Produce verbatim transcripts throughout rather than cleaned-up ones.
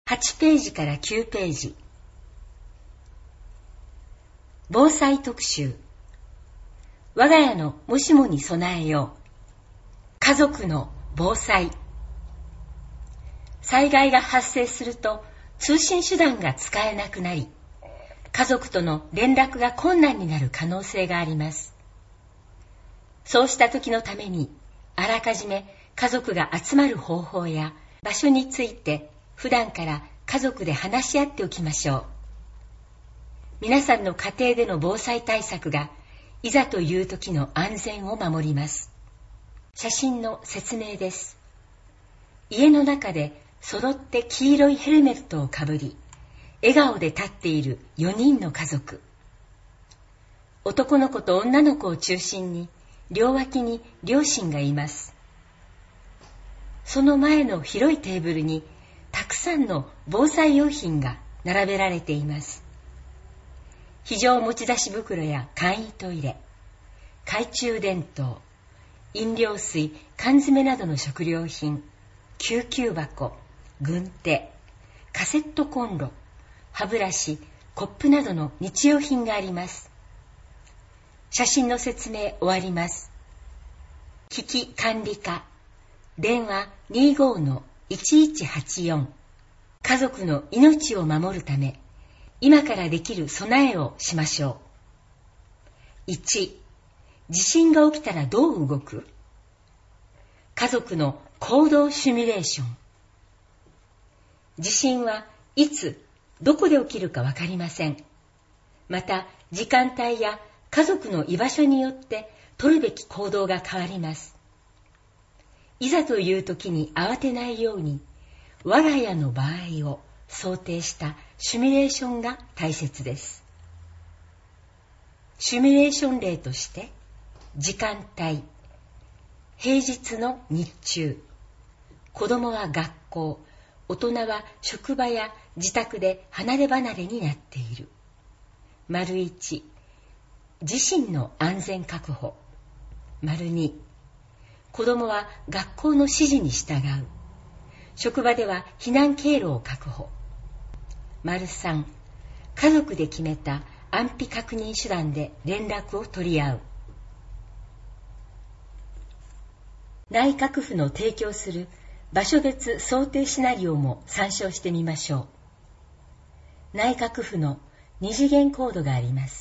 はちページからきゅうページ。防災特集。我が家のもしもに備えよう。家族の防災。災害が発生すると通信手段が使えなくなり、家族との連絡が困難になる可能性があります。そうした時のために、あらかじめ家族が集まる方法や場所について普段から家族で話し合っておきましょう。皆さんの家庭での防災対策がいざという時の安全を守ります。写真の説明です。家の中で揃って黄色いヘルメットをかぶり、笑顔で立っているよにんの家族。男の子と女の子を中心に両脇に両親がいます。その前の広いテーブルにたくさんの防災用品が並べられています。非常持ち出し袋や簡易トイレ、懐中電灯、飲料水、缶詰などの食料品、救急箱、軍手、カセットコンロ、歯ブラシ、コップなどの日用品があります。写真の説明終わります。危機管理課、電話 にじゅうごのいちいちはちよん。家族の命を守るため、今からできる備えをしましょう。いち、地震が起きたらどう動く？家族の行動シミュレーション。地震はいつ、どこで起きるかわかりません。また、時間帯や家族の居場所によって取るべき行動が変わります。いざという時に慌てないように、我が家の場合を想定したシミュレーションが大切です。シミュレーション例として、時間帯、平日の日中、子供は学校、大人は職場や自宅で離れ離れになっている。丸一、自身の安全確保。丸二、子供は学校の指示に従う。職場では避難経路を確保。丸三、家族で決めた安否確認手段で連絡を取り合う。内閣府の提供する場所別想定シナリオも参照してみましょう。内閣府の二次元コードがあります。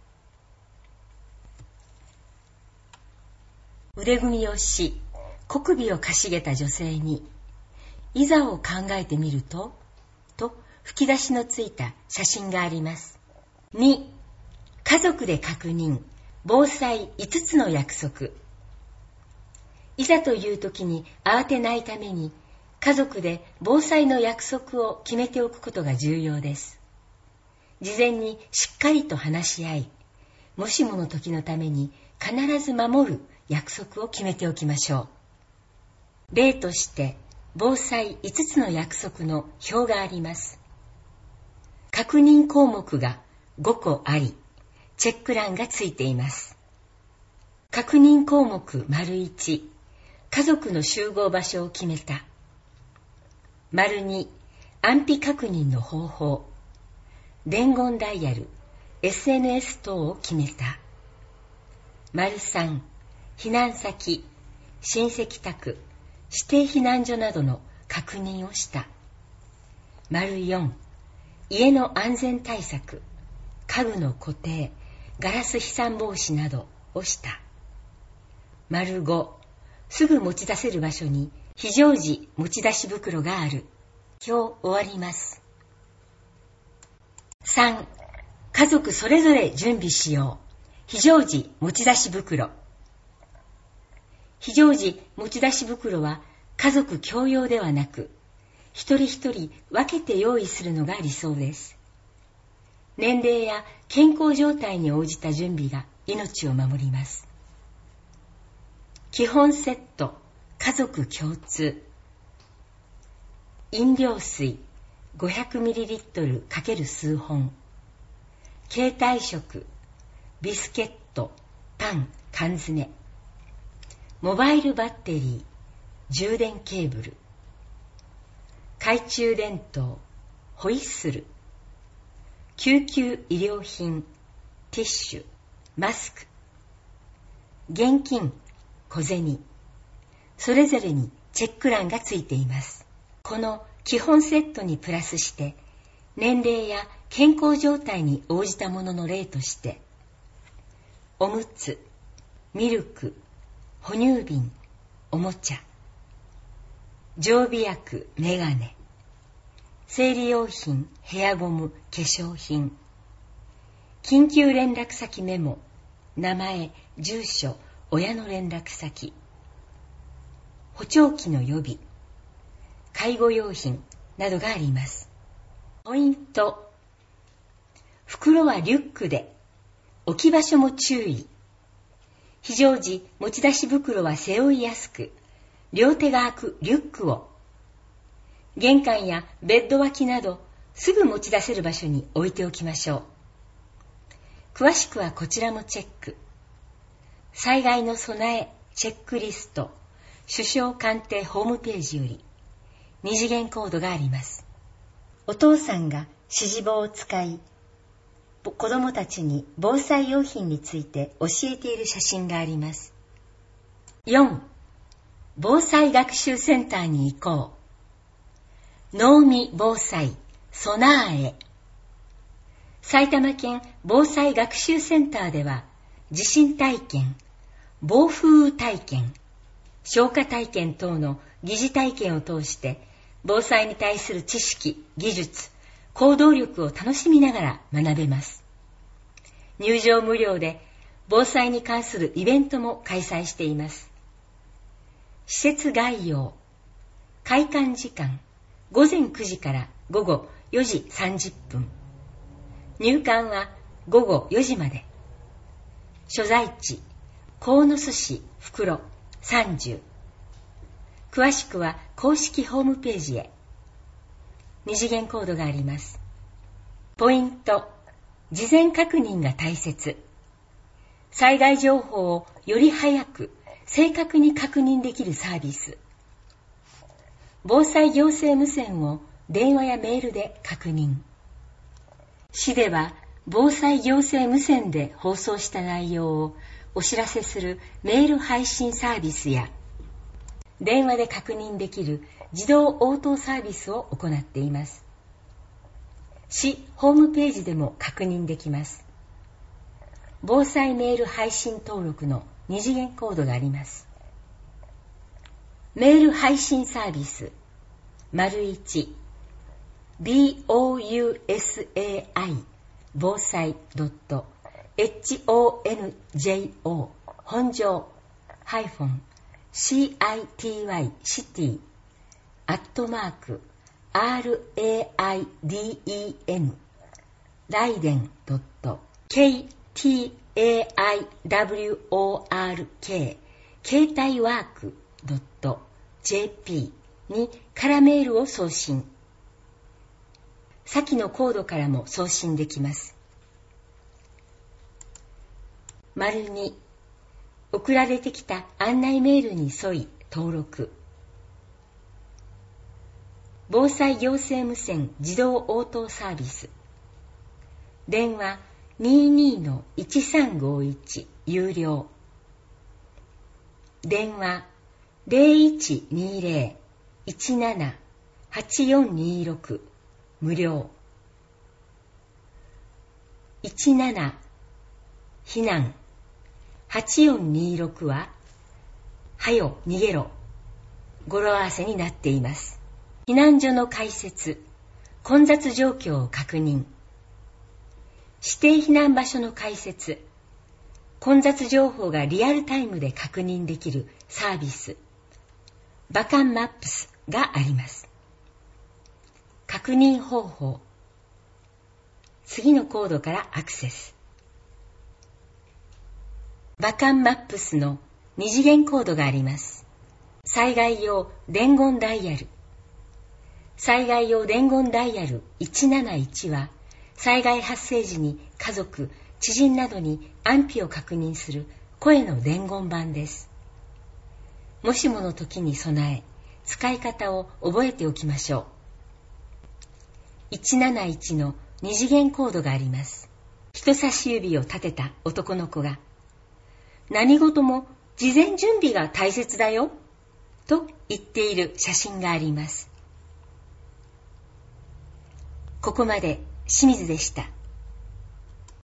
腕組みをし、小首をかしげた女性に、いざを考えてみると、と吹き出しのついた写真があります。に、家族で確認、防災いつつの約束。いざという時に慌てないために、家族で防災の約束を決めておくことが重要です。事前にしっかりと話し合い、もしもの時のために必ず守る約束を決めておきましょう。例として、防災いつつの約束の表があります。確認項目がごこあり、チェック欄がついています。確認項目丸いち、家族の集合場所を決めた。丸に、安否確認の方法。伝言ダイヤル、エスエヌエス 等を決めた。丸さん、避難先、親戚宅、指定避難所などの確認をした。丸よん、家の安全対策、家具の固定、ガラス飛散防止などをした。丸ご、すぐ持ち出せる場所に非常時持ち出し袋がある。表終わります。さん、家族それぞれ準備しよう。非常時持ち出し袋。非常時持ち出し袋は家族共用ではなく、一人一人分けて用意するのが理想です。年齢や健康状態に応じた準備が命を守ります。基本セット、家族共通。飲料水 ごひゃくミリリットル× 数本。携帯食、ビスケット、パン、缶詰。モバイルバッテリー、充電ケーブル。 懐中電灯、ホイッスル、救急医療品、ティッシュ、マスク、現金、小銭、それぞれにチェック欄がついています。この基本セットにプラスして、年齢や健康状態に応じたものの例として、おむつ、ミルク、哺乳瓶、おもちゃ、常備薬、メガネ、生理用品、ヘアゴム、化粧品、緊急連絡先メモ、名前、住所、親の連絡先、補聴器の予備、介護用品などがあります。ポイント。袋はリュックで、置き場所も注意。非常時、持ち出し袋は背負いやすく、両手が空くリュックを、玄関やベッド脇など、すぐ持ち出せる場所に置いておきましょう。詳しくはこちらもチェック。災害の備えチェックリスト、首相官邸ホームページより、二次元コードがあります。お父さんが指示棒を使い、子供たちに防災用品について教えている写真があります。よん. 防災学習センターに行こう。能見防災、備え。埼玉県防災学習センターでは、地震体験、暴風雨体験、消火体験等の疑似体験を通して、防災に対する知識、技術、行動力を楽しみながら学べます。入場無料で防災に関するイベントも開催しています。施設概要、開館時間、ごぜんくじからごごよじさんじゅっぷん。入館はごごよじまで。所在地、鴻巣市袋さんじゅう。詳しくは公式ホームページへ。二次元コードがあります。ポイント。事前確認が大切。災害情報をより早く、正確に確認できるサービス。防災行政無線を電話やメールで確認。市では防災行政無線で放送した内容をお知らせするメール配信サービスや、電話で確認できる自動応答サービスを行っています。市ホームページでも確認できます。防災メール配信登録の二次元コードがあります。メール配信サービス、丸一、ボウサイ、防災 .honjo、本庄、ハイフォン、city、シティ、アットマーク、raiden、ライデン .ktaiwork、携帯ワーク .jp にからメールを送信。先のコードからも送信できます。丸に、送られてきた案内メールに沿い登録。防災行政無線自動応答サービス。電話 にじゅうにのいちさんごいち 有料。電話 ゼロいちにゼロ いちなな はちよんにろく 無料。いちなな避難はちよんにろくははよ逃げろ語呂合わせになっています。避難所の開設、混雑状況を確認。指定避難場所の開設、混雑情報がリアルタイムで確認できるサービス、バカンマップスがあります。確認方法。次のコードからアクセス。バカンマップスの二次元コードがあります。災害用伝言ダイヤル。災害用伝言ダイヤルいちなないちは、災害発生時に家族、知人などに安否を確認する声の伝言板です。もしもの時に備え、使い方を覚えておきましょいちなないちの二次元コードがあります。人差し指を立てた男の子が、何事も事前準備が大切だよ、と言っている写真があります。ここまで清水でした。